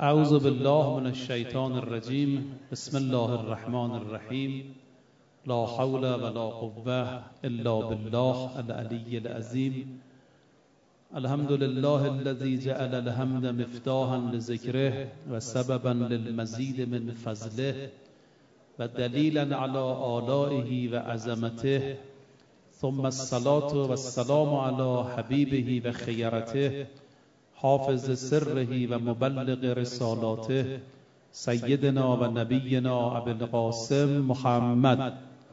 اعوذ بالله من الشیطان الرجیم. بسم الله الرحمن الرحیم. لا حول ولا قوة الا بالله العلی العظیم. الحمد لله الذي جعل الحمد مفتاحا لذكره وسببا للمزيد من فضله ودليلا على آلائه وعظمته، ثم الصلاة والسلام على حبيبه وخيرته حافظ سره ومبلغ رسالاته سيدنا ونبينا أبي القاسم محمد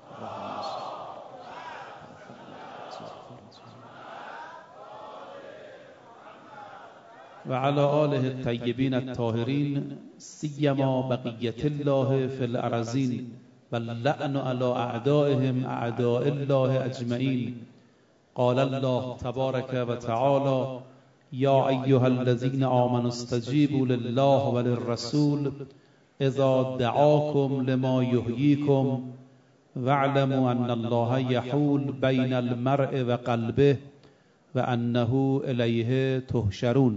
وعلى آله الطيبين الطاهرين سيما بقية الله في الأرضين واللعن على أعدائهم أعداء الله أجمعين. قال الله تبارك وتعالى: يا أيها الذين آمنوا استجيبوا لله وللرسول إذا دعاكم لما يحييكم واعلموا أن الله يحول بين المرء وقلبه وأنه إليه تحشرون.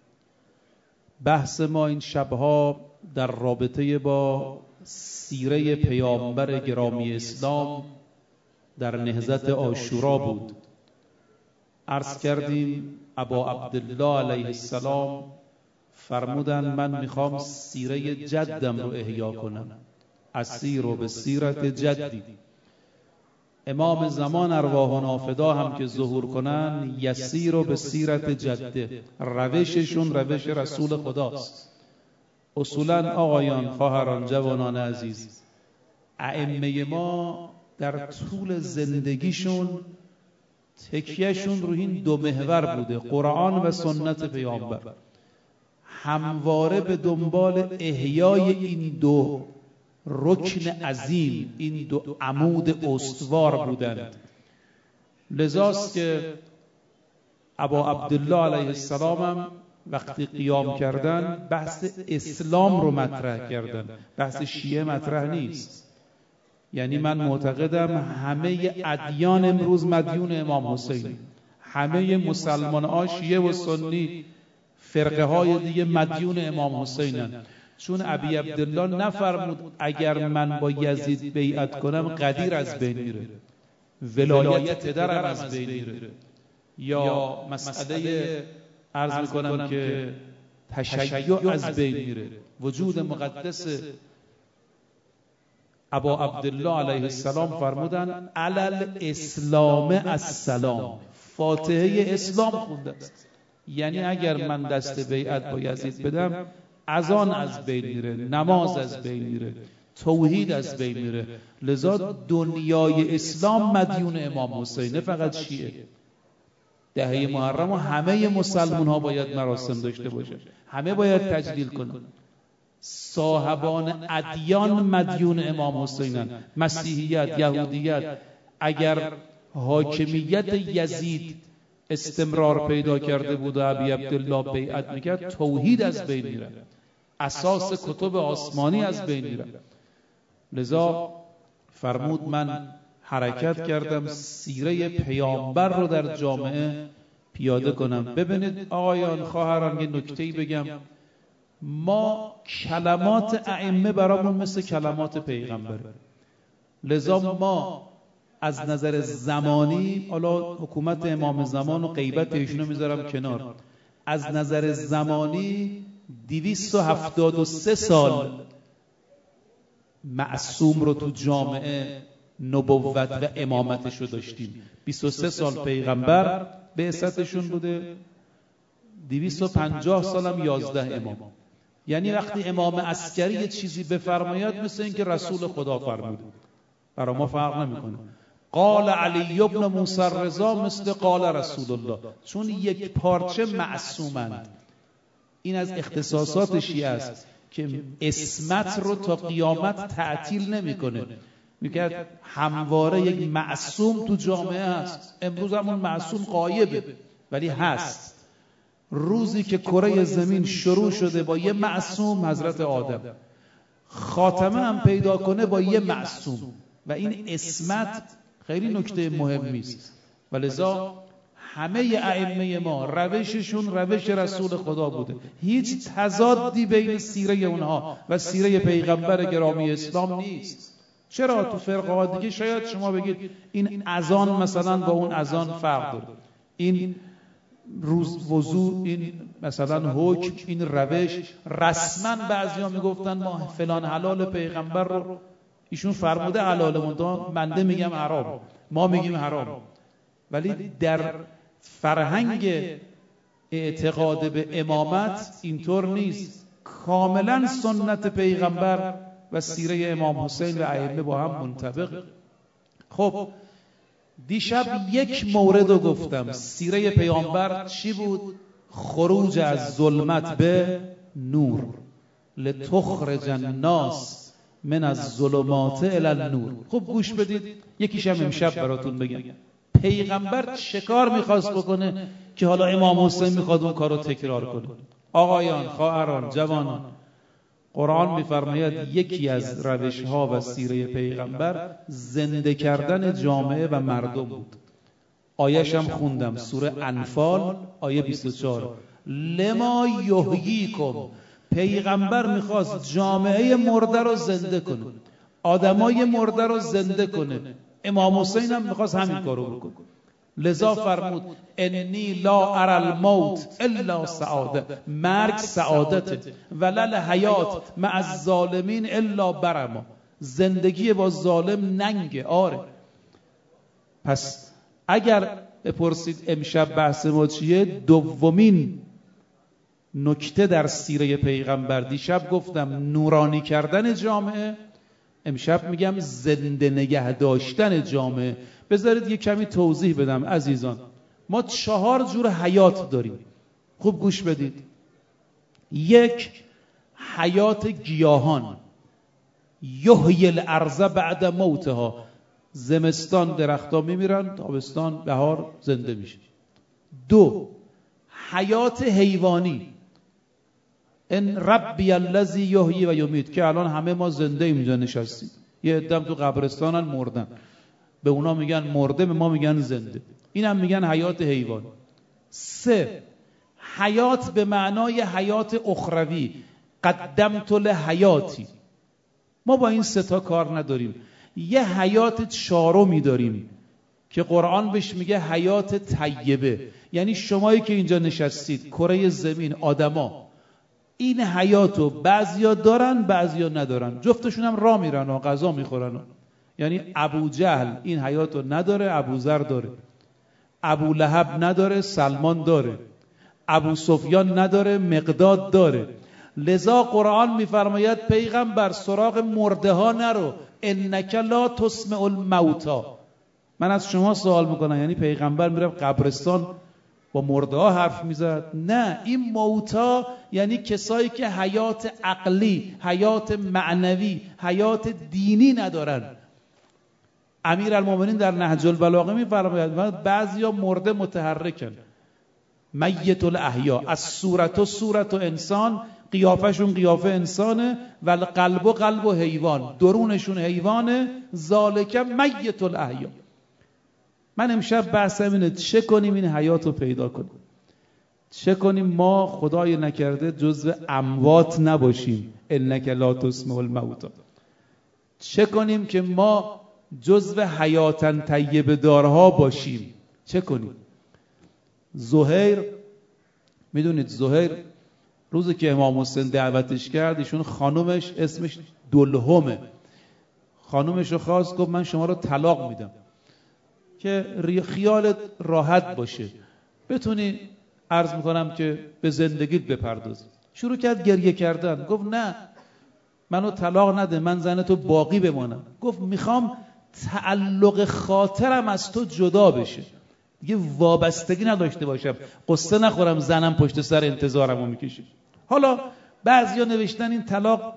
بحث ما این شبها در رابطه با سیره پیامبر گرامی اسلام در نهضت عاشورا بود. عرض کردیم ابا عبدالله علیه السلام فرمودن من میخوام سیره جدم رو احیا کنم، اسیر رو به سیرت جدی. امام زمان ارواحنا فدا هم که ظهور کنن یسیر رو به سیرت جده، روششون روش رسول خداست. اصولا آقایان، خواهران، جوانان عزیز، ائمه ما در طول زندگیشون تکیهشون رو این دو محور بوده، قرآن و سنت پیامبر. همواره به دنبال احیای این دو رکن عظیم، این دو عمود استوار بودند. لذاست که ابا عبدالله علیه السلام هم وقتی قیام کردن بحث اسلام رو مطرح کردن، بحث شیعه مطرح نیست. یعنی من معتقدم همه ادیان امروز مدیون امام حسین، همه مسلمان ها شیعه و سنی فرقه های دیگه مدیون امام حسینن. چون ابی عبدالله نفرمود اگر من با یزید بیعت کنم قدیر از بین میره، ولایت پدرم از بین میره، یا مسئله عرض میکنم که تشیع از بین میره. وجود مقدس ابا عبدالله علیه السلام فرمودن علل اسلام السلام، فاتحه اسلام خونده است. یعنی اگر من دست بیعت با یزید بدم اذان از بین میره، نماز از بین میره، توحید از بین میره. لذا دنیای اسلام مدیون امام حسین، نه فقط شیعه. دهه محرم و همه مسلمان ها باید مراسم داشته باشه، همه باید تجلیل کنن. صاحبان ادیان مدیون امام حسینن. مسیحیت، یهودیت، اگر حاکمیت یزید استمرار پیدا کرده بود و ابی عبدالله بیعت میکرد، توحید از بین میره، اساس کتب آسمانی از بین میره. لذا فرمود من حرکت کردم سیره پیامبر رو در جامعه پیاده کنم. ببینید آقایان، خواهران، یه نکته‌ای بگم. ما کلمات ائمه برامون مثل کلمات پیغمبر. لذا ما از نظر زمانی، حالا حکومت امام زمان و غیبت ایشونو میذارم کنار، از نظر زمانی 273 سال معصوم رو تو جامعه نبوت و امامتش رو داشتیم. 23 سال پیغمبر بعثتشون بوده، 250 سالم 11 امام. یعنی وقتی امام عسکری یه چیزی بفرماید مثل اینکه رسول خدا فرموده، برای ما فرق نمیکنه. قال علی ابن موسی رضا مثل قال رسول الله، چون یک پارچه معصومند. این از اختصاصات شیعه است که اسمت رو تا قیامت تعطیل نمیکنه. میگه همواره یک معصوم تو جامعه هست. امروز همون معصوم غایبه ولی هست. روزی که کره زمین شروع شده با یه معصوم، حضرت آدم، خاتمه هم پیدا کنه با یه معصوم. و این اسمت خیلی نکته مهمی است. ولذا همه ائمه ما روششون روش رسول خدا بوده، هیچ تضادی بین سیره اونها و سیره پیغمبر گرامی اسلام نیست. چرا تو فرقه دیگه شاید شما بگید این اذان مثلا با اون اذان فرق داره، این روز وضو، این مثلا حکم، این روش، رسما بعضیا میگفتن ما فلان حلال پیغمبر رو ایشون فرموده حلاله، منده میگم حرام، ما میگیم حرام. ولی در فرهنگ اعتقاد به امامت اینطور نیست، کاملا سنت پیغمبر و سیره امام حسین و ائمه با هم منطبق. خب دیشب یک مورد رو گفتم، سیره پیامبر چی بود؟ خروج از ظلمت به نور، لتخرج الناس من الظلمات الی النور. خب گوش بدید، یکیش هم امشب براتون بگم. پیغمبر چه کار میخواست بکنه که حالا امام حسین میخواد اون کار رو تکرار کنه؟ آقایان، خواهران، جوانان، قرآن میفرماید یکی از روش‌ها و سیره پیغمبر زنده کردن جامعه و مردم بود. آیه‌ش هم خوندم، سوره انفال آیه 24. لما یحییکم، پیغمبر میخواست جامعه مرده رو زنده کنه، آدمای مرده رو زنده کنه. امام حسین هم میخواست همین کارو بکنه. لذا فرمود انی لا اری الموت الا سعاده، مرگ سعادته، ولل حیات مع الظالمین الا برما، زندگی با ظالم ننگه. آره، پس اگر بپرسید امشب بحث ما چیه، دومین نکته در سیره پیغمبر، دیشب گفتم نورانی کردن جامعه، امشب میگم زنده نگه داشتن جامعه. بذارید یک کمی توضیح بدم عزیزان. ما 4 جور حیات داریم، خوب گوش بدید. یک، حیات گیاهان، یحیی الارض بعد موتها، زمستان درختها میمیرن، تابستان بهار زنده میشه. 2، حیات حیوانی، ان ربی الذی یحیی و یمیت، که الان همه ما زنده اینجا نشستیم، یه عده‌ام تو قبرستانن مردن، به اونا میگن مرده، به ما میگن زنده، این هم میگن حیات حیوان. 3، حیات به معنای حیات اخروی، قدمت لحیاتی. ما با این 3 تا کار نداریم. یه حیات 4می داریم که قرآن بهش میگه حیات طیبه، یعنی شمایی که اینجا نشستید، کره زمین، آدما، این حیاتو بعضیا دارن بعضیا ندارن، جفتشون هم راه میرن و غذا میخورن. یعنی ابو جهل این حیاتو نداره، ابو ذر داره، ابو لهب نداره، سلمان داره، ابو سفیان نداره، مقداد داره. لذا قرآن میفرماید پیغمبر سراغ مرده ها نرو، انک لا تسمع الموتى. من از شما سوال میکنم، یعنی پیغمبر میره قبرستان با مرده ها حرف میزد؟ نه، این موتا یعنی کسایی که حیات عقلی، حیات معنوی، حیات دینی ندارن. امیرالمومنین در نهج البلاغه میفرماید بعضیا مرده متحرکن، میت الاحیا، از صورت صورت انسان، قیافشون قیافه انسانه، ولی قلب قلب حیوان، درونشون حیوانه، ذالک میت الاحیا. من امشب بحثم اینه چه کنیم این حیات رو پیدا کنیم، چه کنیم ما خدای نکرده جزو اموات نباشیم، انک لا تسمع الموتى. چه کنیم که ما جزو حیاتن طیبه دارها باشیم، چه کنیم؟ زهیر، میدونید زهیر روزی که امام حسین دعوتش کرد، ایشون خانومش اسمش دلهمه، خانومش رو خواست، گفت من شما رو طلاق میدم که خیالت راحت باشه، بتونی عرض میکنم که به زندگیت بپرداز. شروع کرد گریه کردن، گفت نه منو طلاق نده، من زنتو باقی بمانم. گفت میخوام تعلق خاطرم از تو جدا بشه، دیگه وابستگی نداشته باشم، قصه نخورم زنم پشت سر انتظارمو میکشه. حالا بعضیا نوشتن این طلاق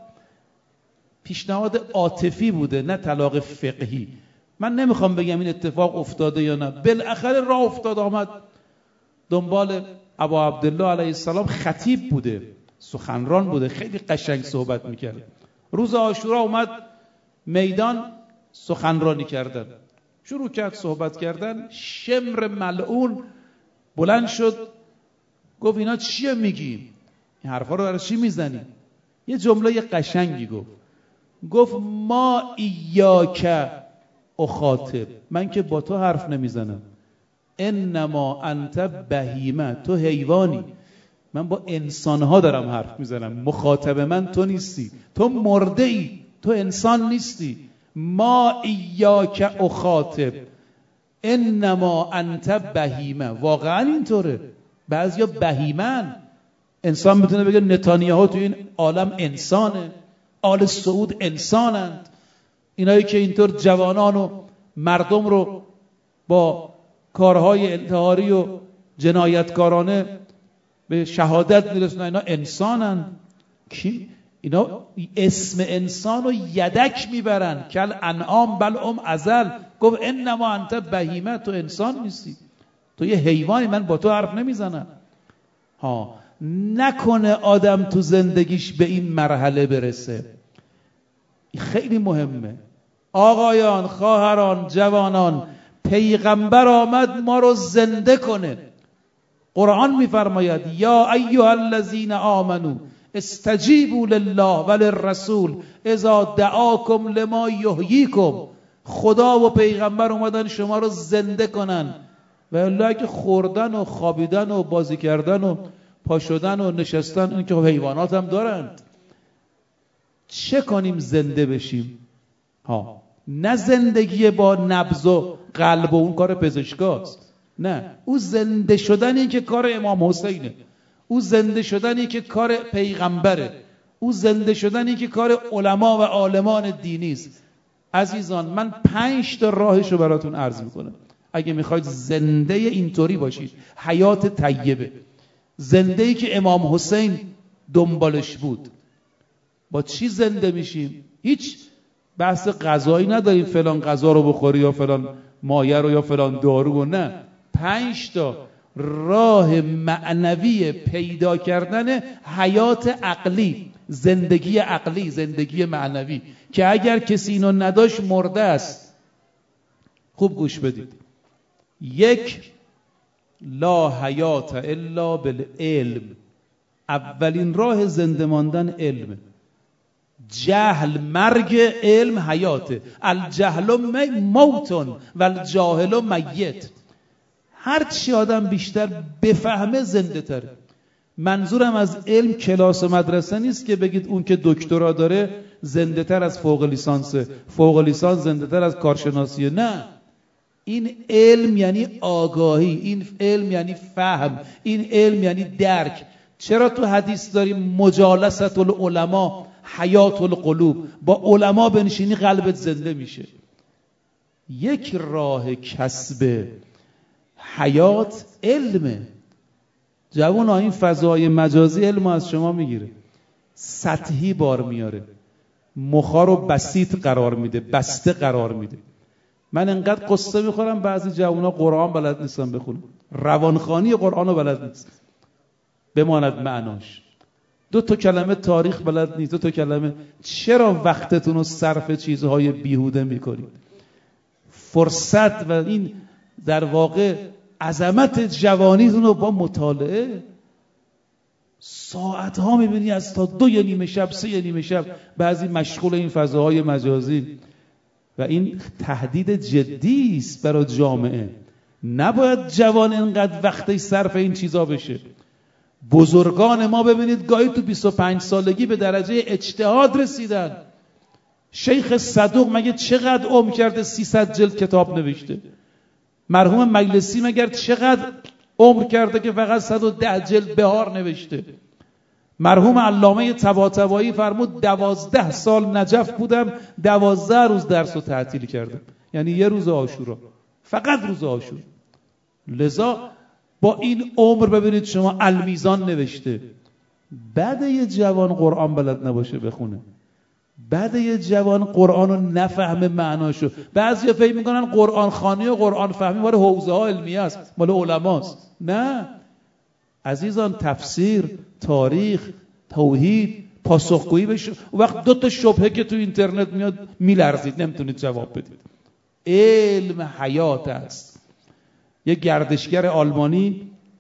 پیشنهاد عاطفی بوده، نه طلاق فقهی. من نمیخوام بگم این اتفاق افتاده یا نه، بالاخره راه افتاد آمد دنبال ابا عبدالله علیه السلام. خطیب بوده، سخنران بوده، خیلی قشنگ صحبت میکرد. روز عاشورا اومد میدان سخنرانی کردن، شروع کرد صحبت کردن. شمر ملعون بلند شد گفت اینا چیه میگی؟ این حرفا رو برای چی میزنی؟ یه جمله قشنگی گفت ما ایاک اخاطب، من که با تو حرف نمیزنم، انما انت بهیمه، تو حیوانی، من با انسانها دارم حرف میزنم، مخاطب من تو نیستی، تو مرده ای، تو انسان نیستی. ما ایاک اخاطب انما انت بهیمه. واقعا اینطوره. بعضیا بهیمن. انسان میتونه بگه نتانیاهو تو این عالم انسانه، آل سعود انسانند، اینایی که اینطور جوانان و مردم رو با کارهای انتحاری و جنایتکارانه به شهادت میرسونن، اینا انسانند. کی؟ اینا اسم انسان رو یدک میبرن، کل انعام بل ازل. گفت انما انت بهیمه، تو انسان نیستی، تو یه حیوانی، من با تو حرف نمیزنم. نکنه آدم تو زندگیش به این مرحله برسه. خیلی مهمه. آقایان، خواهران، جوانان، پیغمبر آمد ما رو زنده کنه. قرآن میفرماید یا ایها الذین آمنو استجیبوا لله وللرسول اذا دعاکم لما یحییکم. خدا و پیغمبر اومدن شما رو زنده کنن، و الا که خوردن و خوابیدن و بازی کردن و پا شدن و نشستن، این که حیوانات هم دارند. چه کنیم زنده بشیم؟ نه زندگی با نبض و قلب و اون کار پزشکاست، نه، او زنده شدنی که کار امام حسینه، او زنده شدنی که کار پیغمبره، او زنده شدنی که کار علما و عالمان دینی است. عزیزان، من 5 تا راهش رو براتون عرض میکنم اگه میخواید زنده اینطوری باشید، حیات طیبه، زنده‌ای که امام حسین دنبالش بود. با چی زنده میشیم؟ هیچ بحث غذایی نداریم، فلان غذا رو بخوری یا فلان مایه رو یا فلان دارو، نه. 5 تا راه معنوی پیدا کردن حیات عقلی، زندگی عقلی، زندگی معنوی، که اگر کسی اینو نداشت مرده است. خوب گوش بدید. 1 لا حیات الا بالعلم. اولین راه زنده ماندن علم. جهل مرگ، علم حیاته. الجهل موت و الجاهل میت. هر چی آدم بیشتر بفهمه زنده تره. منظورم از علم کلاس و مدرسه نیست که بگید اون که دکترا داره زنده تر از فوق لیسانسه، فوق لیسانس زنده تر از کارشناسیه. نه، این علم یعنی آگاهی، این علم یعنی فهم، این علم یعنی درک. چرا تو حدیث داریم مجالست العلماء حیات القلوب؟ با علما بنشینی قلبت زنده میشه. 1 راه کسب حیات علمه. جوونا، این فضای مجازی علم از شما میگیره، سطحی بار میاره، مخا رو بسیط قرار میده، بسته قرار میده. من انقدر قصه میخورم بعضی جوونا قرآن بلد نیستن بخونن، روانخوانی قرآن رو بلد نیست بماند معناش، 2 تا کلمه تاریخ بلد نیست، 2 تا کلمه. چرا وقتتون رو صرف چیزهای بیهوده میکنید؟ فرصت و این در واقع عظمت جوانیتون رو با مطالعه، ساعتها میبینی از تا 2 نیم شب 3 نیم شب بعضی مشغول این فضاهای مجازی، و این تهدید جدی است برای جامعه. نباید جوان اینقدر وقتی صرف این چیزا بشه. بزرگان ما ببینید گاهی تو 25 سالگی به درجه اجتهاد رسیدن. شیخ صدوق مگه چقدر عمر کرده 300 جلد کتاب نوشته؟ مرحوم مجلسی مگر چقدر عمر کرده که فقط 110 جلد بهار نوشته؟ مرحوم علامه طباطبایی فرمود 12 سال نجف بودم، 12 روز درس رو تعطیل کردم، یعنی 1 روز عاشورا، فقط روز عاشورا. لذا با این عمر ببینید شما المیزان نوشته. بعد یه جوان قرآن بلد نباشه بخونه، بعد یه جوان قرآن رو نفهمه معناشو. بعضیا فکر میکنن قرآن خوانی و قرآن فهمی مال حوزه ها علمیه است، مال علماست. نه عزیزان، تفسیر، تاریخ، توحید، پاسخگویی بشه. وقت 2 تا شبهه که تو اینترنت میاد میلرزید، نمیتونید جواب بدید. علم حیات است. یه گردشگر آلمانی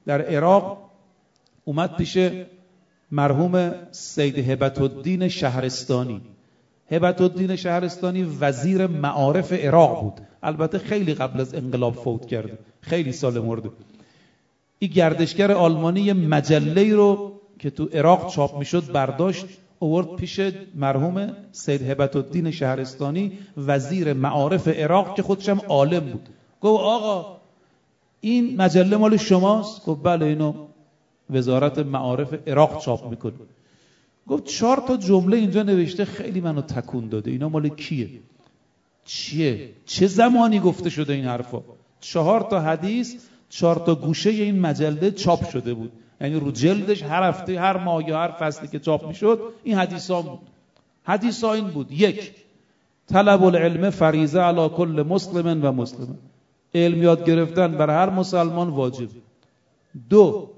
در عراق اومد پیش مرحوم سید هبت الدین شهرستانی. هبت الدین شهرستانی وزیر معارف عراق بود، البته خیلی قبل از انقلاب فوت کرده، خیلی سال مرده. این گردشگر آلمانی مجله رو که تو عراق چاپ میشد برداشت آورد پیش مرحوم سید هبت الدین شهرستانی وزیر معارف عراق که خودش هم عالم بود. گفت آقا این مجله مال شماست؟ گفت بله اینو وزارت معارف عراق چاپ میکنه. گفت 4 تا جمله اینجا نوشته خیلی منو تکون داده، اینا مال کیه؟ چیه؟ چه زمانی گفته شده این حرفا؟ 4 تا حدیث 4 تا گوشه این مجله چاپ شده بود، یعنی رو جلدش هر هفته هر ماه یا هر فصلی که چاپ میشد این حدیثا بود. حدیثا این بود: 1. طلب العلم فریضه علی کل مسلم و مسلمه، علم یاد گرفتن بر هر مسلمان واجب. 2.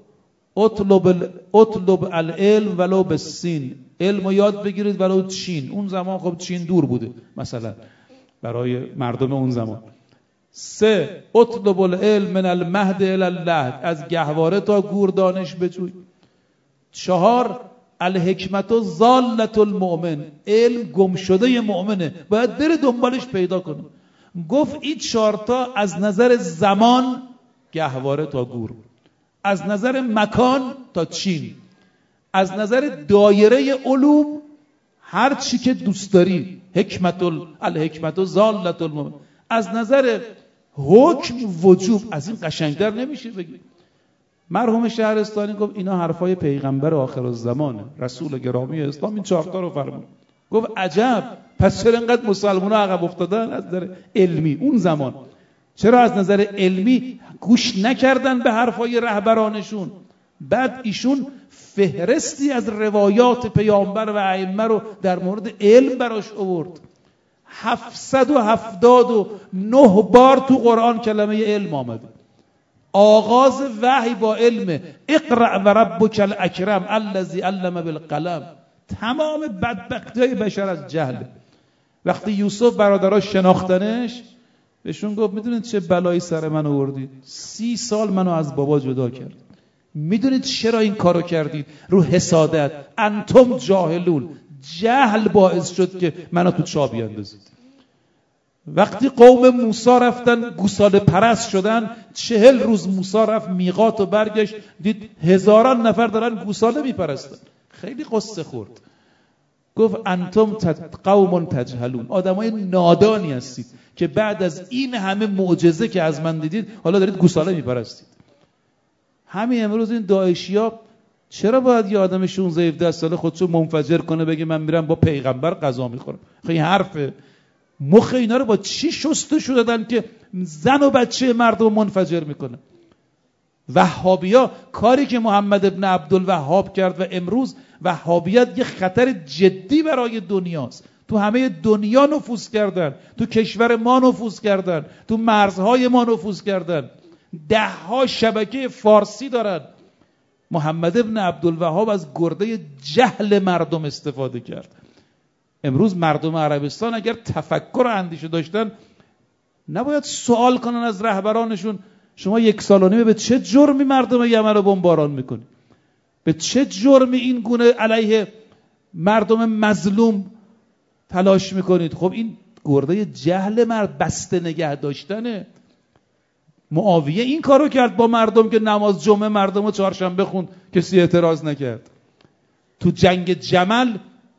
اطلب العلم ولو بالسین، علم یاد بگیرید ولو چین. اون زمان خب چین دور بوده مثلا برای مردم اون زمان. 3. اطلب العلم من المهد الی اللحد، از گهواره تا گور دانش بجوی. 4. الحکمت ضالة المؤمن، علم گم شده مؤمنه، باید بره دنبالش پیدا کنه. گفت این 4 تا از نظر زمان گهواره تا گور، از نظر مکان تا چین، از نظر دایره علوم هر چی که دوست داری، الحکمت ضالة المؤمن. از نظر حکم وجوب، از این قشنگتر نمیشه بگی. مرحوم شهرستانی گفت اینا حرفای پیغمبر آخر الزمانه، رسول گرامی اسلام این 4 تا رو فرمود. گفت عجب، پس چرا اینقدر مسلمان‌ها عقب افتادن از نظر علمی اون زمان؟ چرا از نظر علمی گوش نکردن به حرفای رهبرانشون؟ بعد ایشون فهرستی از روایات پیامبر و ائمه رو در مورد علم براش آورد. 779 بار تو قرآن کلمه علم آمده. آغاز وحی با علم، اقرأ و ربک الاکرم الذی علم بالقلم. تمام بدبختی‌های بشر از جهل. وقتی یوسف برادراش شناختنش بهشون گفت میدونید چه بلایی سر من آوردید؟ 30 سال منو از بابا جدا کرد. میدونید چرا این کارو کردید؟ رو حسادت. انتم جاهلون، جهل باعث شد که منو تو چاه بیاندازید. وقتی قوم موسی رفتن گوساله پرست شدن، 40 روز موسی رفت میقات و برگشت دید هزاران نفر دارن گوساله میپرستن، خیلی قصه خورد. گفت انتم قوم تجهلون، آدمای نادانی هستید که بعد از این همه معجزه که از من دیدید حالا دارید گوساله میپرستید. همین امروز این داعشیا چرا باید یه آدم 16-17 ساله خودشو منفجر کنه بگه من میرم با پیغمبر غذا میخورم؟ خیلی حرفه. مخ اینا رو با چی شستشو دادن که زن و بچه مردم منفجر میکنه؟ وهابیا کاری که محمد ابن عبدالوهاب کرد و امروز وهابیت یه خطر جدی برای دنیاست. تو همه دنیا نفوذ کردن، تو کشور ما نفوذ کردن، تو مرزهای ما نفوذ کردن. 10 شبکه فارسی دارن. محمد ابن عبدالوهاب از گرده جهل مردم استفاده کرد. امروز مردم عربستان اگر تفکر و اندیشه داشتن نباید سوال کنن از رهبرانشون شما 1 سال و نیم به چه جرمی مردم یمن رو بمباران میکنید؟ به چه جرمی این گونه علیه مردم مظلوم تلاش میکنید؟ خب این گرده جهل مرد بسته نگه داشتنه. معاویه این کارو کرد با مردم که نماز جمعه مردم رو 4شنبه خوند، کسی اعتراض نکرد. تو جنگ جمل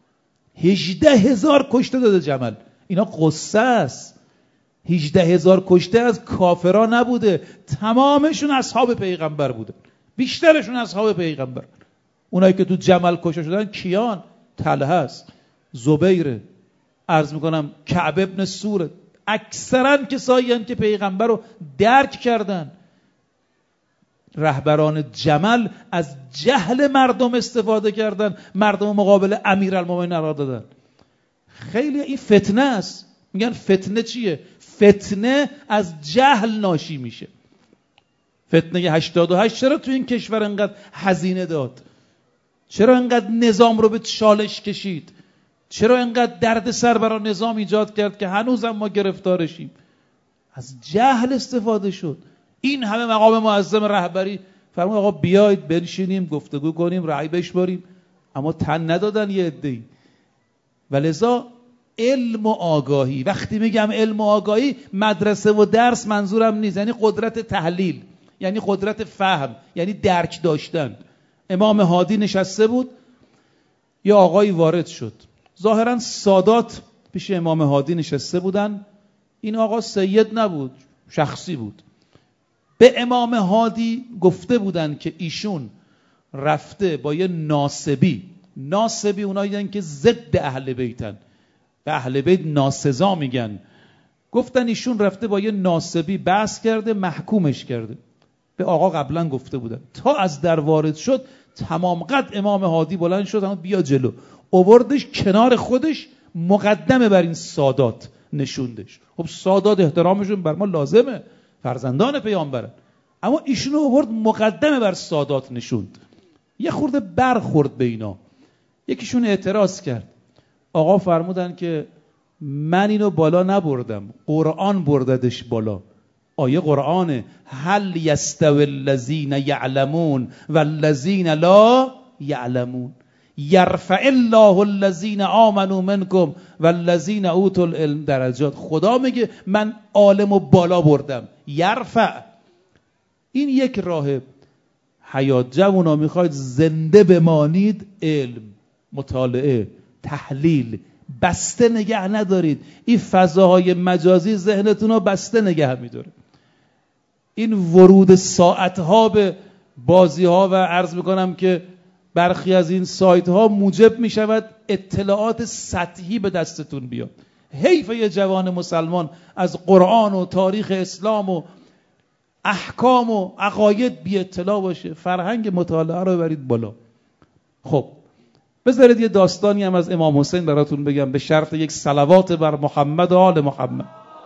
18,000 کشته داده جمل. اینا قصه است. 18,000 کشته از کافرا نبوده، تمامشون اصحاب پیغمبر بوده، بیشترشون اصحاب پیغمبر. اونایی که تو جمل کشته شدن کیان؟ طلحه است، زبیر، عرض میکنم کعب ابن سوره. اکثرا کسایی هستند که پیغمبر رو درک کردن. رهبران جمل از جهل مردم استفاده کردن، مردم مقابل امیرالمومنین قرار دادن. خیلی این فتنه است. میگن فتنه چیه؟ فتنه از جهل ناشی میشه. فتنه 88 چرا تو این کشور انقدر هزینه داد؟ چرا انقدر نظام رو به چالش کشید؟ چرا انقدر درد سر برای نظام ایجاد کرد که هنوزم ما گرفتارشیم؟ از جهل استفاده شد. این همه مقام معظم رهبری فرمود آقا بیاید بنشینیم گفتگو کنیم رأی بشماریم، اما تن ندادن یه عده‌ای. ولذا علم و آگاهی، وقتی میگم علم و آگاهی مدرسه و درس منظورم نیست، یعنی قدرت تحلیل، یعنی قدرت فهم، یعنی درک داشتن. امام هادی نشسته بود، یه آقایی وارد شد، ظاهرا سادات پیش امام هادی نشسته بودن، این آقا سید نبود، شخصی بود. به امام هادی گفته بودن که ایشون رفته با یه ناصبی اونایی دن که ضد اهل بیتن، به اهل بیت ناسزا میگن، گفتن ایشون رفته با یه ناصبی بحث کرده، محکومش کرده. به آقا قبلا گفته بودن. تا از در وارد شد تمام قد امام هادی بلند شد، اما بیا جلو، آوردش کنار خودش، مقدمه بر این سادات نشوندش. خب سادات احترامشون بر ما لازمه، فرزندان پیامبرن، اما ایشونو آورد مقدمه بر سادات نشوند. یه خورده برخورد به اینا. یکیشون اعتراض کرد. آقا فرمودن که من اینو بالا نبردم، قرآن برددش بالا. آیه قرآنه، هل یستوی الذین یعلمون والذین لا یعلمون یرفع الله الذین آمنوا منکم والذین اوتوا العلم درجات. خدا میگه من عالمو بالا بردم، یرفع. این یک راه حیات. جوونا میخواید زنده بمانید، علم، مطالعه، تحلیل، بسته نگه ندارید. این فضاهای مجازی ذهنتون رو بسته نگه میداره. این ورود ساعتها به بازی ها و عرض میکنم که برخی از این سایت ها موجب میشود اطلاعات سطحی به دستتون بیاد. حیف یه جوان مسلمان از قرآن و تاریخ اسلام و احکام و عقاید بی اطلاع باشه. فرهنگ مطالعه رو ببرید بالا. خب بذارید یه داستانی هم از امام حسین براتون بگم، به شرط یک صلوات بر محمد و آل محمد.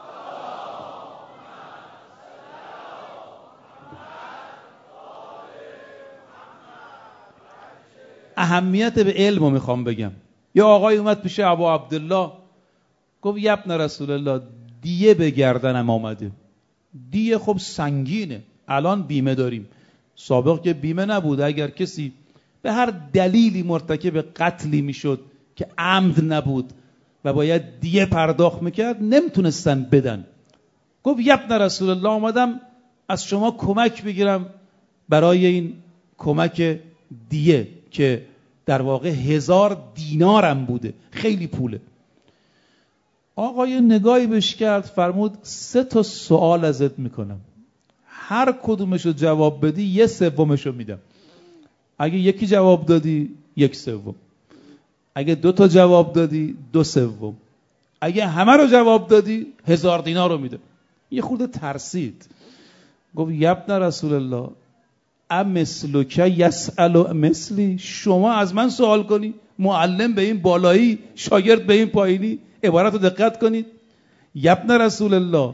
اهمیت به علم رو میخوام بگم. یه آقای اومد پیش ابو عبدالله، گفت یا ابن رسول الله، دیه به گردنم آمده. دیه خب سنگینه، الان بیمه داریم، سابق که بیمه نبود. اگر کسی به هر دلیلی مرتکب قتلی میشد که عمد نبود و باید دیه پرداخت میکرد، نمیتونستن بدن. گفت یا ابن رسول الله، آمدم از شما کمک بگیرم برای این کمک دیه که در واقع 1000 دینارم بوده، خیلی پوله. آقای نگاهی بهش کرد، فرمود 3 سوال ازت میکنم، هر کدومشو جواب بدی 1/3 میدم. اگه یکی جواب دادی 1/3، اگه 2 جواب دادی 2/3، اگه همه رو جواب دادی 1000 دینار رو میده. یه خورده ترسید، گفت یا ابن رسول الله، امثلک یسأل مثلی، شما از من سوال کنی؟ معلم به این بالایی، شاگرد به این پایینی. عبارت رو دقت کنید. یا ابن رسول الله،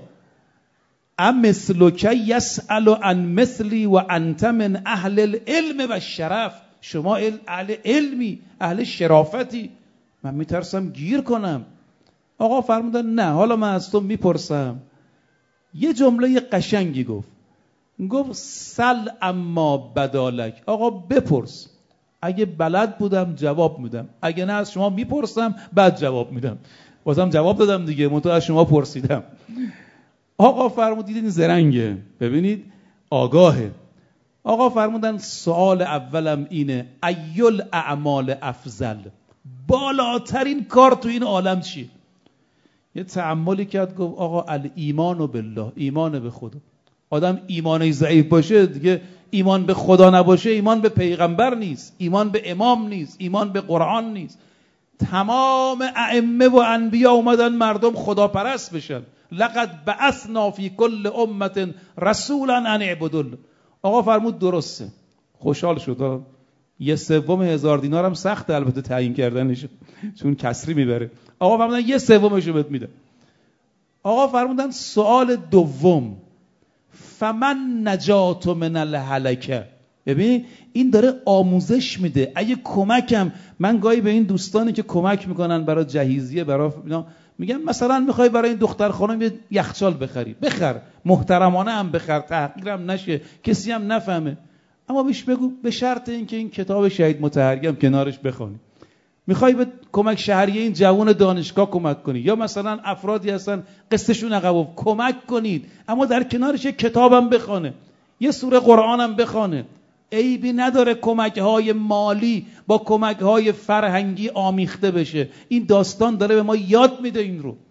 امثلک یسأل عن مثلی و انت من اهل العلم و شرف، شما اهل علمی، اهل شرافتی، من میترسم گیر کنم. آقا فرمودن نه، حالا من از تو میپرسم. یه جمله قشنگی گفت سل اما بدالک، آقا بپرس، اگه بلد بودم جواب میدم، اگه نه از شما میپرسم بعد جواب میدم. بازم جواب دادم دیگه، منتها از شما پرسیدم. آقا فرمودید این زرنگه، ببینید آگاهه. آقا فرمودن سوال اولم اینه، ایل اعمال افضل، بالاترین کار تو این عالم چیه؟ یه تأملی کرد، گفت آقا الایمان بالله، ایمان به خدا. آدم ایمانش ضعیف باشه دیگه، ایمان به خدا نباشه، ایمان به پیغمبر نیست، ایمان به امام نیست، ایمان به قرآن نیست. تمام ائمه و انبیا اومدن مردم خداپرست بشن. لقد بعثنا فی کل امة رسولا ان اعبدوا الله. آقا فرمود درسته، خوشحال شد. 1/3 1000 دینار هم سخته البته تعیین کردنش، چون کسری میبره. آقا فرمودن 1/3 بهت میده. آقا فرمودن سوال دوم، فمن نجات من الهلکه. ببین این داره آموزش میده. اگه کمکم، من گاهی به این دوستانی که کمک میکنن برای جهیزیه، برای میگم مثلا میخوای برای این دختر خانم یه یخچال بخری، بخر، محترمانه هم بخر، تحقیرم نشه، کسی هم نفهمه. اما بهش بگو به شرط اینکه این کتاب شهید مطهری هم کنارش بخونی. میخوای به کمک شهریه این جوان دانشگاه کمک کنی یا مثلا افرادی هستن قصهشون عقب، کمک کنید، اما در کنارش یک کتابم بخونه، یه سوره قرآنم بخونه. عیبی نداره کمک‌های مالی با کمک‌های فرهنگی آمیخته بشه. این داستان داره به ما یاد میده این رو.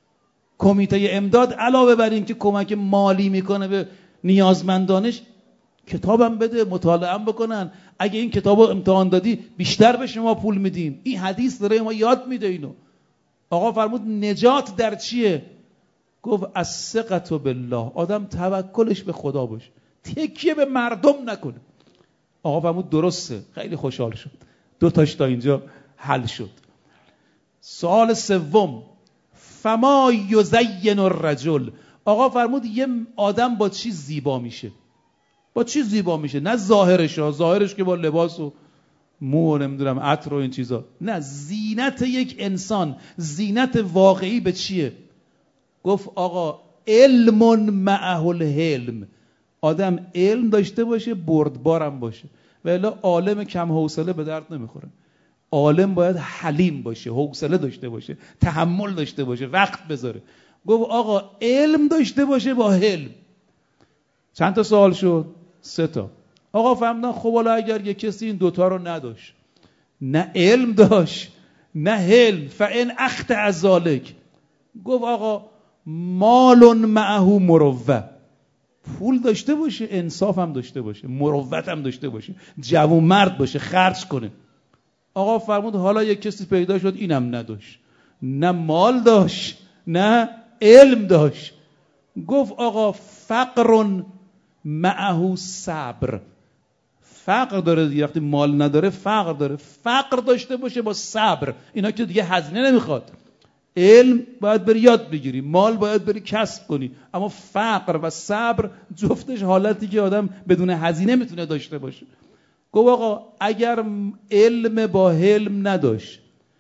کمیته امداد علاوه بر این که کمک مالی میکنه به نیازمندانش، کتابم بده، مطالعه بکنن. اگه این کتابو امتحان دادی بیشتر به شما پول میدیم. این حدیث داره ما یاد میده اینو. آقا فرمود نجات در چیه؟ گفت الثقة بالله، آدم توکلش به خدا باشه، تکیه به مردم نکنه. آقا فرمود درسته، خیلی خوشحال شد. 2 تاش تا اینجا حل شد. سوال سوم، فما یزین الرجل، آقا فرمود یه آدم با چی زیبا میشه؟ با چی زیبا میشه؟ نه ظاهرش ها، ظاهرش که با لباس و مو و نمیدونم عطر و این چیزا، نه، زینت یک انسان، زینت واقعی به چیه؟ گفت آقا علم معه الحلم، آدم علم داشته باشه، بردبارم باشه. و الا عالم کم حوصله به درد نمیخوره. عالم باید حلیم باشه، حوصله داشته باشه، تحمل داشته باشه، وقت بذاره. گفت آقا علم داشته باشه با حلم. چند تا سوال شد؟ 3 تا. آقا فهمیدن خب حالا اگر یک کسی این 2 تا رو نداشت، نه علم داشت نه حلم، فان اخطأ ذلک، گفت آقا مال معه مروه، پول داشته باشه، انصاف هم داشته باشه، مروت هم داشته باشه، جوان مرد باشه، خرج کنه. آقا فرمود حالا یک کسی پیدا شد اینم نداشت، نه مال داشت نه علم داشت. گفت آقا فقر معه صبر، فقر داره دیگه، وقتی مال نداره فقر داره، فقر داشته باشه با صبر. اینا که دیگه هزینه نمیخواد. علم باید بری یاد بگیری، مال باید بری کسب کنی، اما فقر و صبر جفتش حالتی که آدم بدون هزینه میتونه داشته باشه. گفت آقا اگر علم با حلم نداشت،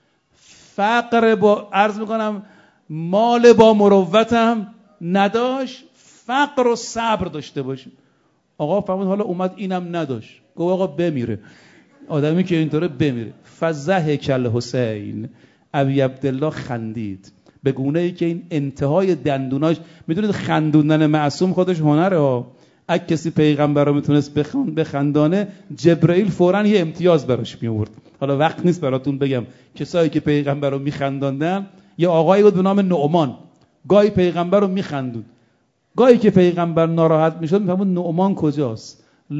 فقر با عرض میکنم مال با مروت هم نداشت، فقر و صبر داشته باشه. آقا فهمید حالا اومد اینم نداشت. گفت آقا بمیره، آدمی که اینطوره بمیره. فضحک الحسین، ابی عبدالله خندید به گونه‌ای که این انتهای دندوناش، میدونید خندوندن معصوم خودش هنره ها. اگه کسی پیغمبر رو میتونست بخندانه، جبرئیل فوراً یه امتیاز براش میورد. حالا وقت نیست براتون بگم کسایی که پیغمبر رو میخنداندن. یه آقایی بود به نام نعمان، گاهی پیغمبر رو میخندوند، گاهی که پیغمبر ناراحت میشد میفهمون نعمان کجاست،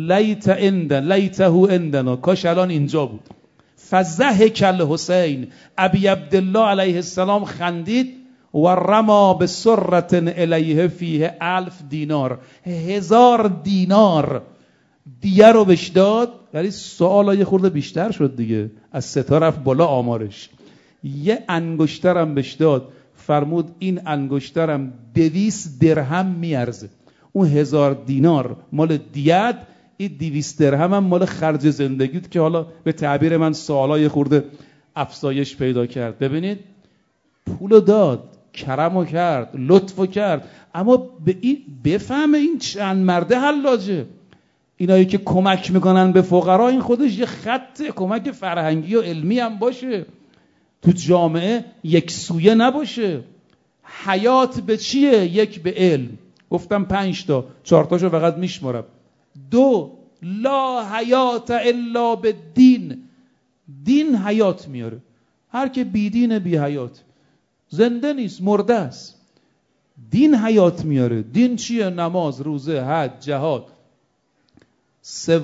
لیته عندنا، کاش الان اینجا بود. فضحک الحسین، ابی عبدالله علیه السلام خندید و رما به سرة الیه فیه 1000 دینار، 1000 دینار دیگه رو بهش داد. ولی سوال یه خورده بیشتر شد دیگه، از 3 تا رفت بالا آمارش. یه انگشترم بهش داد، فرمود این انگشترم 200 درهم میارزه. اون 1000 دینار مال دیت، این 200 درهم هم مال خرج زندگیت که حالا به تعبیر من سوالای خورده افزایش پیدا کرد. ببینید پولو داد، کرمو کرد، لطفو کرد، اما به این بفهمه این چند مرده حلاجه. اینایی که کمک میکنن به فقرا، این خودش یه خط کمک فرهنگی و علمی هم باشه، تو جامعه یک سویه نباشه. حیات به چیه؟ 1 به علم. گفتم 5 تا، 4 تاشو فقط میشمارم. 2 لا حیات الا بالدین، دین حیات میاره. هر که بی دین بی حیات، زنده نیست، مرده است. دین حیات میاره. دین چیه؟ نماز، روزه، حج، جهاد. 3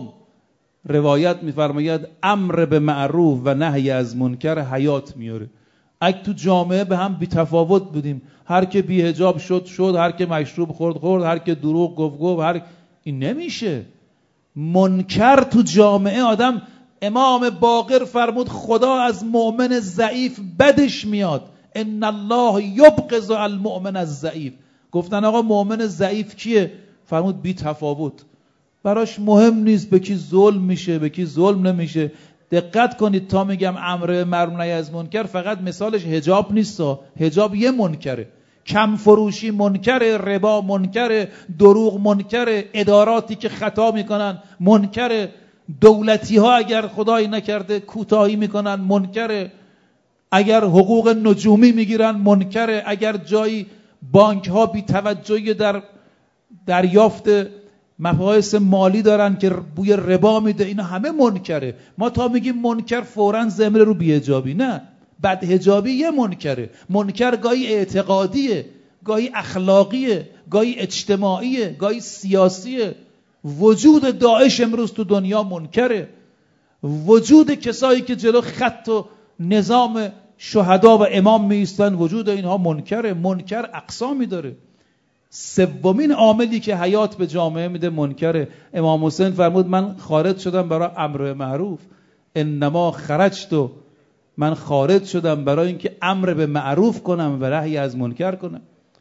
روایت میفرماید امر به معروف و نهی از منکر حیات میاره. اگه تو جامعه به هم بی تفاوت بودیم، هر که بی حجاب شد، هر که مشروب خورد، هر که دروغ گفت، این نمیشه. منکر تو جامعه آدم، امام باقر فرمود خدا از مؤمن ضعیف بدش میاد، ان الله یبغض المؤمن الضعیف. گفتن آقا مؤمن ضعیف کیه؟ فرمود بی تفاوت، براش مهم نیست به کی ظلم میشه به کی ظلم نمیشه. دقت کنید تا میگم امر معروف نهی از منکر، فقط مثالش حجاب نیست. حجاب یه منکره کم فروشی منکره، ربا منکره، دروغ منکره، اداراتی که خطا میکنن منکره، دولتی ها اگر خدایی نکرده کوتاهی میکنن منکره، اگر حقوق نجومی میگیرن منکره، اگر جایی بانک ها بی توجهی در دریافت مباحث مالی دارن که بوی ربا میده، اینا همه منکره. ما تا میگیم منکر فوراً ضمیر رو بی‌حجابی، نه، بدحجابی یه منکره. منکر گاهی اعتقادیه، گاهی اخلاقیه، گاهی اجتماعیه، گاهی سیاسیه. وجود داعش امروز تو دنیا منکره، وجود کسایی که جلو خط و نظام شهدا و امام میایستن وجود اینها منکره. منکر اقسامی داره. سومین عاملی که حیات به جامعه میده منکره. امام حسین فرمود من خارج شدم برای امر معروف، انما خرجت، من خارج شدم برای اینکه امر به معروف کنم و نهی از منکر کنم.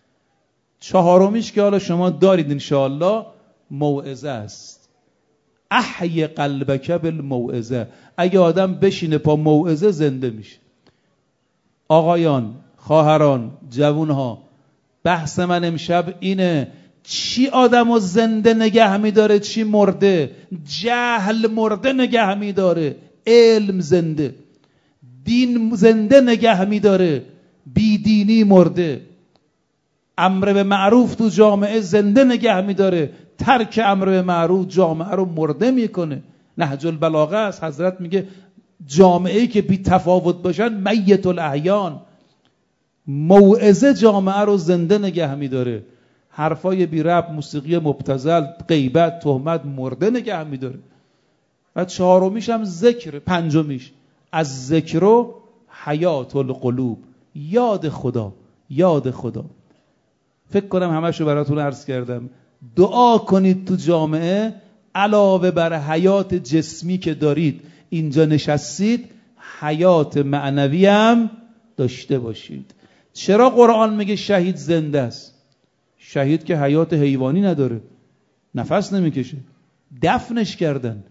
چهارمیش که حالا شما دارید انشاءالله موعظه است. احی قلبک بالموعظه. اگه آدم بشینه پا موعظه زنده میشه. آقایان، خواهران، جوانها، بحث من امشب اینه چی آدمو زنده نگه میداره، چی مرده؟ جهل مرده نگه میداره، علم زنده. دین زنده نگه میداره، بیدینی مرده. امر به معروف تو جامعه زنده نگه میداره، ترک امر به معروف جامعه رو مرده میکنه. نهج البلاغه است، حضرت میگه جامعه‌ای که بی تفاوت باشن میت الاحیان. موعظه جامعه رو زنده نگه میداره. حرفای بی ربط، موسیقی مبتذل، غیبت، تهمت مرده نگه میداره. و چهارمیش هم ذکر، پنجمیش از ذکر و حیات القلوب، یاد خدا. یاد خدا فکر کنم همشو براتون عرض کردم. دعا کنید تو جامعه علاوه بر حیات جسمی که دارید اینجا نشستید، حیات معنوی هم داشته باشید. چرا قرآن میگه شهید زنده است؟ شهید که حیات حیوانی نداره، نفس نمیکشه، دفنش کردن.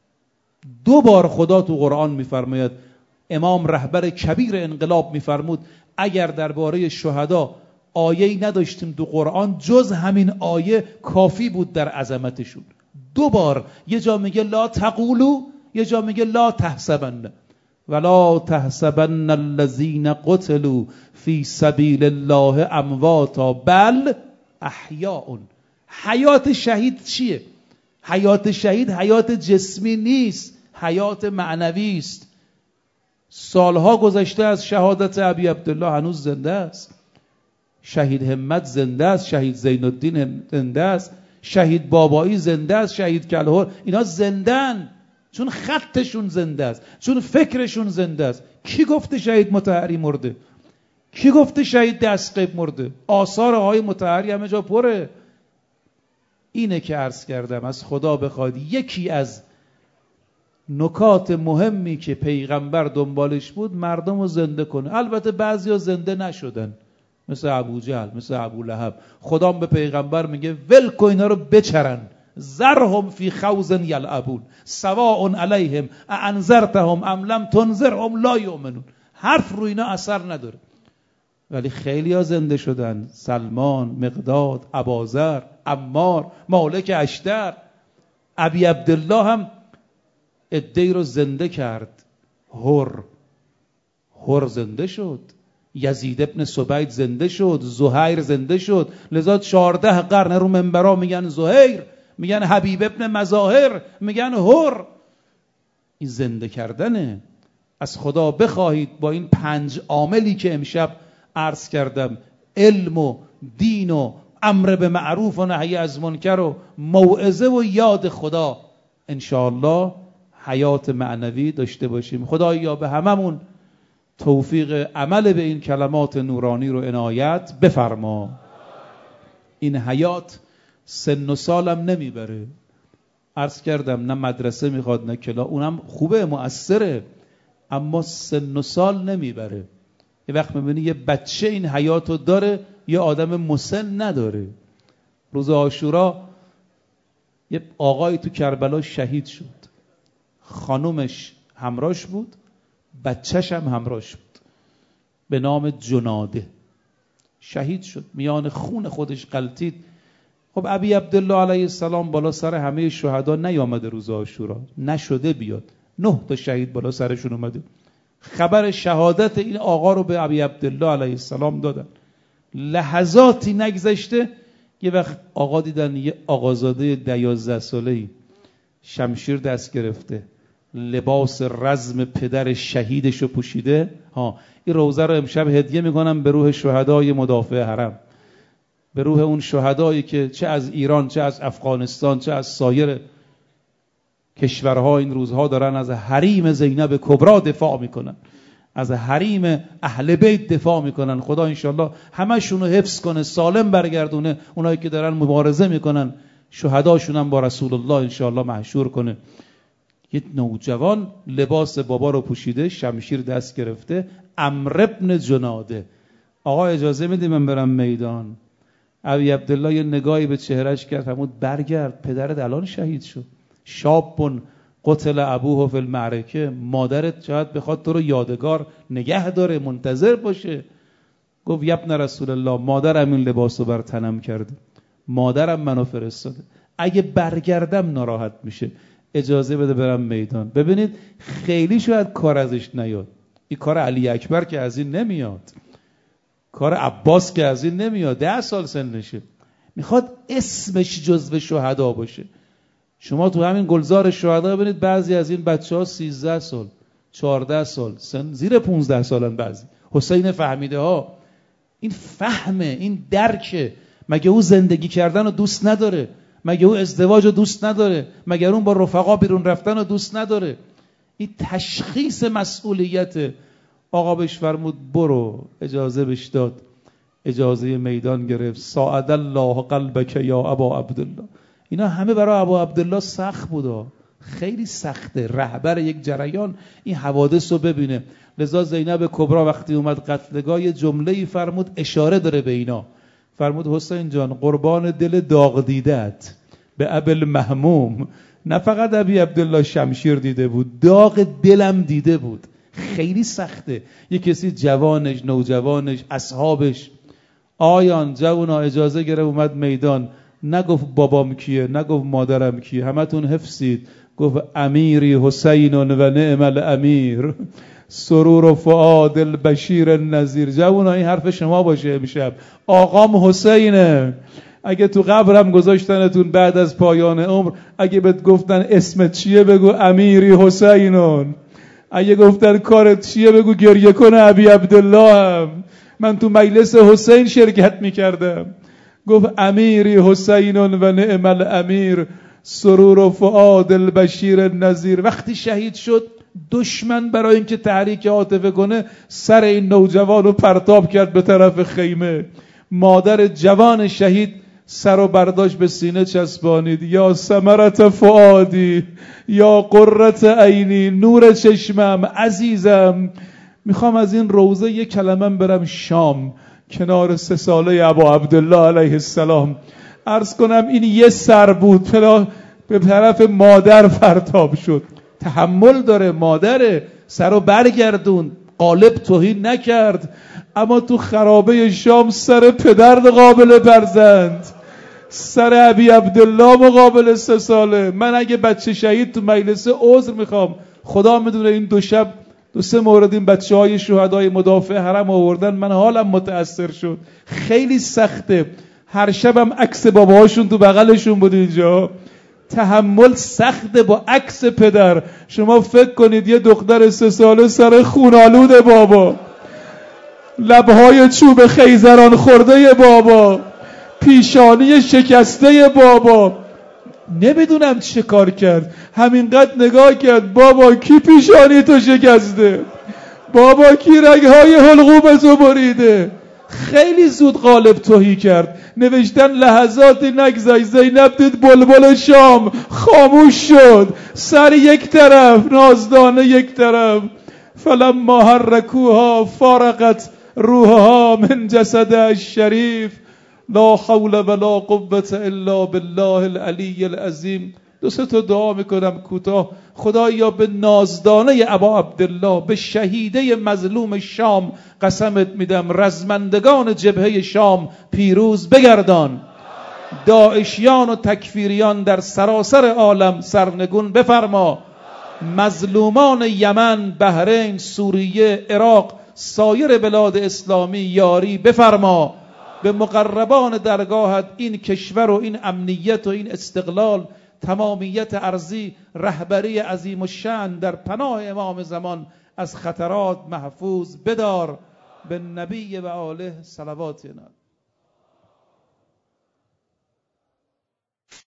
2 بار خدا تو قرآن میفرماید. امام رهبر کبیر انقلاب میفرمود اگر درباره شهدا آیه‌ای نداشتیم تو قرآن جز همین آیه کافی بود در عظمتشون. 2 بار، یه جا میگه لا تقولوا، یه جا میگه لا تحسبن، ولا تحسبن الذين قتلوا في سبيل الله امواتا بل احیاء. حیات شهید چیه؟ حیات شهید حیات جسمی نیست، حیات معنوی است. سالها گذشته از شهادت ابی عبدالله، هنوز زنده است. شهید همت زنده است، شهید زین الدین زنده است، شهید بابایی زنده است، شهید کلهر. اینا زندن چون خطشون زنده است، چون فکرشون زنده است. کی گفته شهید مطهری مرده؟ کی گفته شهید دستقیب مرده؟ آثار آقای مطهری همه جا پره. اینه که عرض کردم از خدا بخواد یکی از نکات مهمی که پیغمبر دنبالش بود مردم رو زنده کنه. البته بعضیا زنده نشدن، مثل ابو جهل، مثل ابو لهب. خدا به پیغمبر میگه ول کن اینا رو بچرن، ذرهم فی خوض یلعبون سواء علیهم اانذرتهم ام لم تنذرهم لا یؤمنون. حرف رو اینا اثر نداره. ولی خیلی ها زنده شدن. سلمان، مقداد، اباذر، عمار، مالک اشتر. ابی عبدالله هم عده‌ای رو زنده کرد. هر زنده شد، یزید ابن سبید زنده شد، زهیر زنده شد. لذا 14 قرن رو منبرا میگن زهیر، میگن حبیب ابن مظاهر، میگن هر. این زنده کردنه. از خدا بخواهید با این 5 عاملی که امشب عرض کردم، علم و دین و امر به معروف و نهی از منکر و موعظه و یاد خدا، انشاءالله حیات معنوی داشته باشیم. خدایا به هممون توفیق عمل به این کلمات نورانی رو عنایت بفرما. این حیات سن و سالم نمیبره. عرض کردم نه مدرسه میخواد نه کلاس، اونم خوبه مؤثره، اما سن و سال نمیبره. یه وقت میبینی یه بچه این حیاتو داره، یه آدم مسن نداره. روز عاشورا یه آقای تو کربلا شهید شد، خانومش همراهش بود، بچهش هم همراهش بود، به نام جناده. شهید شد، میان خون خودش غلتید. خب ابی عبدالله علیه السلام بالا سر همه شهدا نیامده روز عاشورا، نشده بیاد، 9 تا شهید بالا سرشون اومده. خبر شهادت این آقا رو به ابی عبدالله علیه السلام دادن. لحظاتی نگذشته یه وقت آقا دیدن یه آقازاده 11 ساله‌ای شمشیر دست گرفته، لباس رزم پدر شهیدش رو پوشیده. این روزه رو امشب هدیه میکنم به روح شهدای مدافع حرم، به روح اون شهدایی که چه از ایران، چه از افغانستان، چه از سایر کشورها این روزها دارن از حریم زینب کبرا دفاع میکنن، از حریم اهل بیت دفاع میکنن. خدا انشالله همشون رو حفظ کنه، سالم برگردونه. اونایی که دارن مبارزه میکنن شهداشون هم با رسول الله انشالله محشور کنه. یه نوجوان لباس بابا رو پوشیده، شمشیر دست گرفته، عمرو بن جناده. آقا اجازه میدی من برم میدان؟ ابی عبدالله یه نگاهی به چهرهش کرد، فرمود برگرد، پدرت الان شهید شد. شابون قتل ابوه فی المعرکه، مادرت شاید بخواد تو رو یادگار نگه داره، منتظر باشه. گفت یبن رسول الله، مادرم این لباسو بر تنم کرده، مادرم منو فرستاده، اگه برگردم ناراحت میشه، اجازه بده برم میدان. ببینید خیلی شاید کار ازش نیاد، این کار علی اکبر که از این نمیاد، کار عباس که از این نمیاد، 10 سال سنشه، میخواد اسمش جزو شهدا باشه. شما تو همین گلزار شهدا ببینید بعضی از این بچه‌ها 13 سال 14 سال سن، زیر 15 سالن بعضی. حسین فهمیده ها، این فهمه، این درکه. مگه او زندگی کردن رو دوست نداره؟ مگه او ازدواج رو دوست نداره؟ مگه اون با رفقا بیرون رفتن رو دوست نداره؟ این تشخیص مسئولیت. آقا بهش فرمود برو، اجازه بهش داد، اجازه میدان گرفت. ساعد الله قلبک یا ابا عبدالله. اینا همه برای ابا عبدالله سخت بوده، خیلی سخته رهبر یک جریان این حوادث رو ببینه. لذا زینب کبرا وقتی اومد قتلگاه یه جمله‌ای فرمود، اشاره داره به اینا. فرمود حسین جان قربان دل داغ دیدت به ابل محموم، نه فقط ابی عبدالله شمشیر دیده بود، داغ دلم دیده بود. خیلی سخته یه کسی جوانش، نوجوانش، اصحابش. آیان جوونا اجازه گرفت اومد میدان، نگفت بابام کیه، نگفت مادرم کیه، همتون حفظید. گفت امیری حسین و نعم الامیر، سرور و فؤاد البشیر النذیر. جوونا این حرف شما باشه امشب، آقام حسینه. اگه تو قبرم گذاشتنتون بعد از پایان عمر، اگه بهت گفتن اسمت چیه بگو امیری حسینون، اگه گفتن کارت چیه بگو گریه کنه ابی عبدالله هم. من تو مجلس حسین شرکت میکردم. گفت امیری حسینون و نعم الامیر، سرور و فؤاد البشیر النذیر. وقتی شهید شد دشمن برای اینکه تحریک عاطفه کنه سر این نوجوان رو پرتاب کرد به طرف خیمه. مادر جوان شهید سر و برداشت به سینه چسبانید، یا ثمرت فؤادی، یا قرة عینی، نور چشمم، عزیزم. میخوام از این روضه یک کلمه برم شام کنار 3 ساله ابا عبدالله علیه السلام، عرض کنم این یه سر بود به طرف مادر پرتاب شد. تحمل داره، مادره، سر رو برگردون، قالب توهین نکرد. اما تو خرابه شام سر پدر قابل فرزند، سر ابی عبدالله مقابل 3 ساله. من اگه بچه شهید تو مجلس عذر میخوام، خدا میدونه این 2 شب 2-3 مورد این بچه های شهدای مدافع حرم آوردن، من حالم متأثر شد. خیلی سخته. هر شبم عکس باباهاشون تو بغلشون بود اینجا. تحمل سخته با عکس پدر. شما فکر کنید یه دختر 3 ساله سر خونالود بابا، لبهای چوب خیزران خورده بابا، پیشانی شکسته بابا، نمیدونم چه کار کرد. همینقدر نگاه کرد، بابا کی پیشانی تو شکسته؟ بابا کی رگهای حلقوم تو بریده؟ خیلی زود قالب توهی کرد. نوشتن لحظاتی نگذشت زینب دید بلبل شام خاموش شد، سر یک طرف، نازدانه یک طرف. فلما حرکوها فارقت روحها من جسد الشریف، لا حول ولا قوة الا بالله العلی العظیم. دو سه تا دعا میکنم کوتاه. خدایا به نازدانه ابا عبدالله، به شهیده مظلوم شام قسمت میدم، رزمندگان جبهه شام پیروز بگردان، داعشیان و تکفیریان در سراسر عالم سرنگون بفرما، مظلومان یمن، بحرین، سوریه، عراق، سایر بلاد اسلامی یاری بفرما، به مقربان درگاهت این کشور و این امنیت و این استقلال، تمامیت ارضی، رهبری عظیم الشأن در پناه امام زمان از خطرات محفوظ بدار. به نبی و آله صلوات.